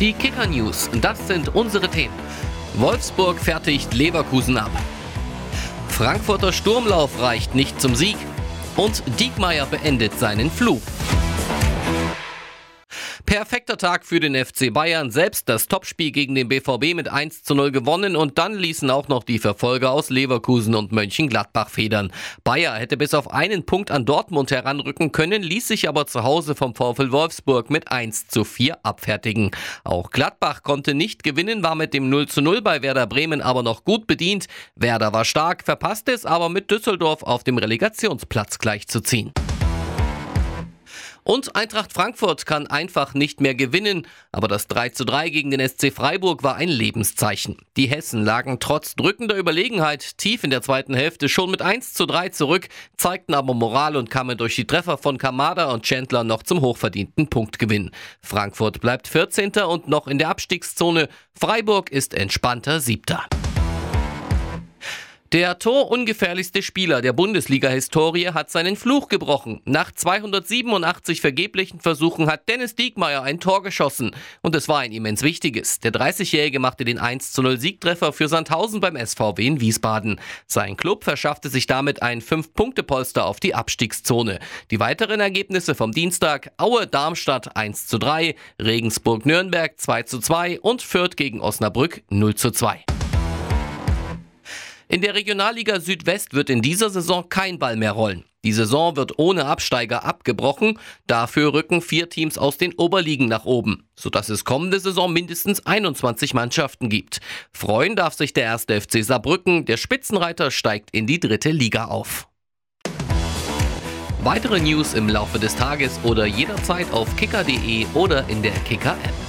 Die Kicker-News, das sind unsere Themen. Wolfsburg fertigt Leverkusen ab. Frankfurter Sturmlauf reicht nicht zum Sieg. Und Diekmayer beendet seinen Fluch. Perfekter Tag für den FC Bayern, selbst das Topspiel gegen den BVB mit 1:0 gewonnen und dann ließen auch noch die Verfolger aus Leverkusen und Mönchengladbach federn. Bayer hätte bis auf einen Punkt an Dortmund heranrücken können, ließ sich aber zu Hause vom VfL Wolfsburg mit 1:4 abfertigen. Auch Gladbach konnte nicht gewinnen, war mit dem 0:0 bei Werder Bremen aber noch gut bedient. Werder war stark, verpasste es aber mit Düsseldorf auf dem Relegationsplatz gleichzuziehen. Und Eintracht Frankfurt kann einfach nicht mehr gewinnen, aber das 3:3 gegen den SC Freiburg war ein Lebenszeichen. Die Hessen lagen trotz drückender Überlegenheit tief in der zweiten Hälfte schon mit 1:3 zurück, zeigten aber Moral und kamen durch die Treffer von Kamada und Chandler noch zum hochverdienten Punktgewinn. Frankfurt bleibt 14. und noch in der Abstiegszone. Freiburg ist entspannter 7. Der torungefährlichste Spieler der Bundesliga-Historie hat seinen Fluch gebrochen. Nach 287 vergeblichen Versuchen hat Dennis Diekmayer ein Tor geschossen. Und es war ein immens wichtiges. Der 30-Jährige machte den 1:0 Siegtreffer für Sandhausen beim SVW in Wiesbaden. Sein Klub verschaffte sich damit ein 5-Punkte-Polster auf die Abstiegszone. Die weiteren Ergebnisse vom Dienstag: Aue-Darmstadt 1:3, Regensburg-Nürnberg 2:2 und Fürth gegen Osnabrück 0:2. In der Regionalliga Südwest wird in dieser Saison kein Ball mehr rollen. Die Saison wird ohne Absteiger abgebrochen. Dafür rücken 4 Teams aus den Oberligen nach oben, sodass es kommende Saison mindestens 21 Mannschaften gibt. Freuen darf sich der 1. FC Saarbrücken. Der Spitzenreiter steigt in die 3. Liga auf. Weitere News im Laufe des Tages oder jederzeit auf kicker.de oder in der Kicker-App.